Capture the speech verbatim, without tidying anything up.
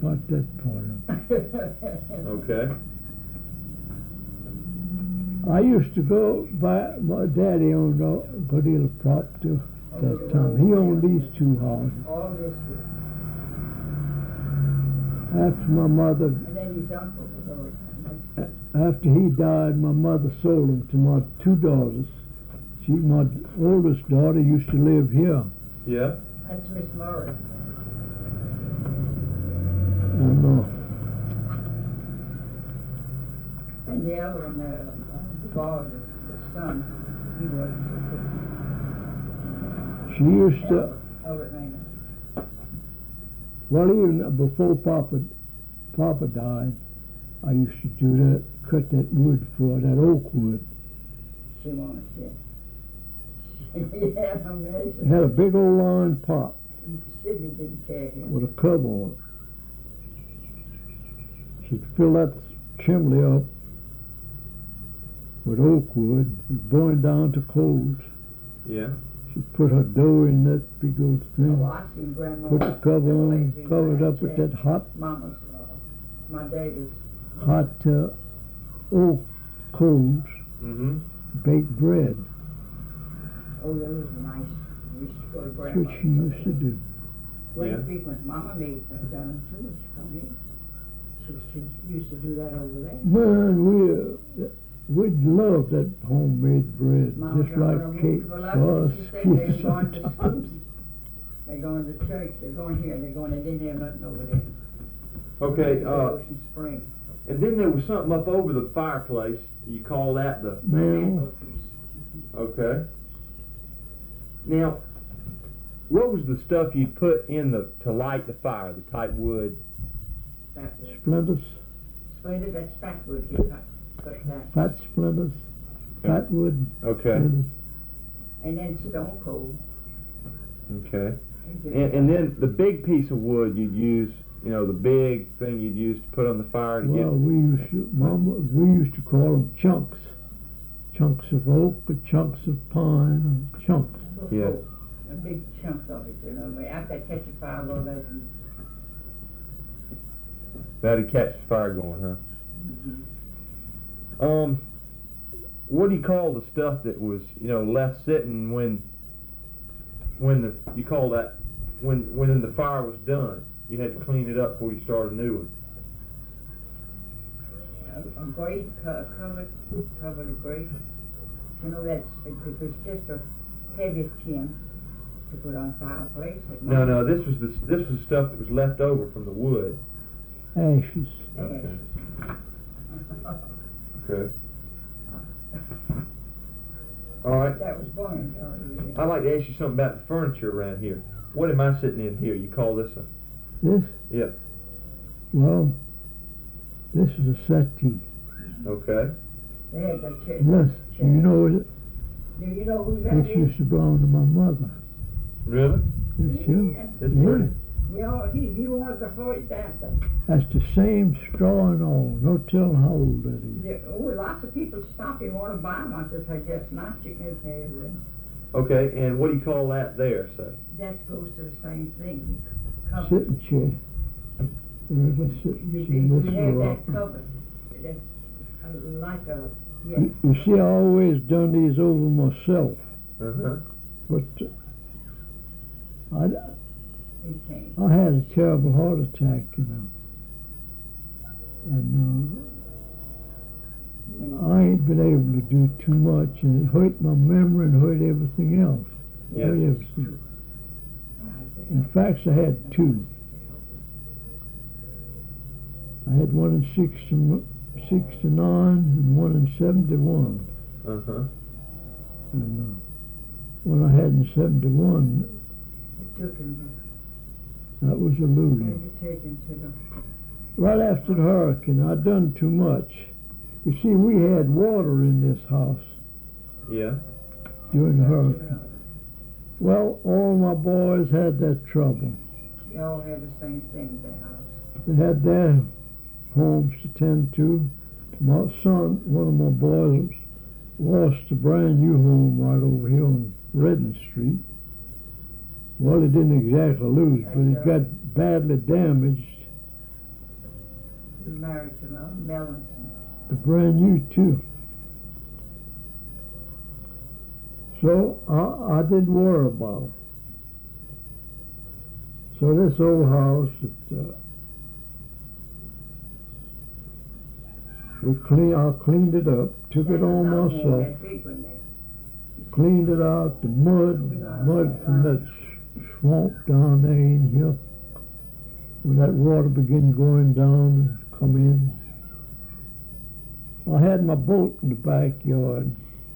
got that part of it. Okay. I used to go by, my daddy owned a good deal of property at that time. He owned these two houses. All this, After my mother, and then his uncle was over. after he died, my mother sold them to my two daughters. She, my oldest daughter, used to live here. Yeah. That's Miss Murray. And, uh, And the other one, uh, the boy, the, the son, he was she used to, over at Raymond. well, even before Papa, Papa died, I used to do that, cut that wood for that oak wood. She wanted it. She had a measure. It had a big old iron pot Sidney didn't care him. with a cover on it. She'd fill that chimney up with oak wood, going down to coals. Yeah. She'd put her dough in that big old thing, Oh, I seen Grandma. put the cover on, do cover it that. up with that hot, Mama's, uh, my daddy's. hot uh, oak coals, Mm-hmm. baked bread. Oh, that was nice. We used to go to That's Grandma's. what she used to do. Great Yeah. big ones. Mama made them down in too. She come here. She, she used to do that over there. Man, we, uh, we'd love that homemade bread, Mama just remember like when cake we for were little, us she said kids they were going to sometimes. school. They're going to church, they're going here, they're going, they didn't have nothing over there. Okay. Uh, Ocean Spring. and then there was something up over the fireplace. You call that the. Man, Okay. Now, what was the stuff you put in the to light the fire? The type wood. That was, splinters, Splinter, that's fat wood, he cut, cut that. fat splinters, fat wood Okay. splinters. And then stone cold. Okay. And just- And, and then the big piece of wood you'd use, you know, the big thing you'd use to put on the fire to Well, get. we used to, Mama, we used to call them chunks. Chunks of oak, or chunks of pine, or chunks. Yeah. A big chunk of it, you know, but after that catch a fire, well, that, That'd catch the fire going, huh? mm-hmm. Um, what do you call the stuff that was, you know, left sitting when, when the you call that when when the fire was done? You had to clean it up before you started a new one. A, a grate, co- covered, covered a grate. You know, that's, it, it was just a heavy tin to put on fireplace. It No, might- no, this was the this was stuff that was left over from the wood. Ashes. Okay. Okay. All right. That was burned already. I'd like to ask you something about the furniture around here. What am I sitting in here? You call this a? This? Yeah. Well, this is a settee. Okay. They had that chair. Yes, chair. you know it, Do you know who that this is? used to belong to my mother. Really? This you? It's Yeah. pretty. You know, he, he wanted to hold that. That's the same straw and all. No telling how old that is. Yeah, oh, lots of people stop and want to buy them. I just, I guess not. You can have it. Okay, and what do you call that there, say? That goes to the same thing. Cover. Sitting chair. Regular sitting You, chair. you This is a have rock. that covered. That's uh, like a, yeah. You, you see, I always done these over myself, Uh-huh. but uh, He came. I, I had a terrible heart attack, you know. And uh, I ain't been able to do too much, and it hurt my memory and hurt everything else. Yes. Hurt everything. In fact, I had two. I had one in sixty, sixty-nine and one in seventy-one. Uh-huh. And uh, one I had in seventy-one, It took him. that was a Had lulu. to take him to the. Right after the hurricane, I'd done too much. You see, we had water in this house Yeah. during the hurricane. Well, all my boys had that trouble. They all had the same thing in their house. They had their homes to tend to. My son, one of my boys, lost a brand new home right over here on Redden Street. Well, he didn't exactly lose, but he got badly damaged married to Mel- Melanson. The brand new too. So I, I didn't worry about it. So this old house, it, uh, we clean, I cleaned it up, took it on myself, That big one there. cleaned it out, the mud, mud from that s- swamp down there in here. When that water began going down and come in. I had my boat in the backyard.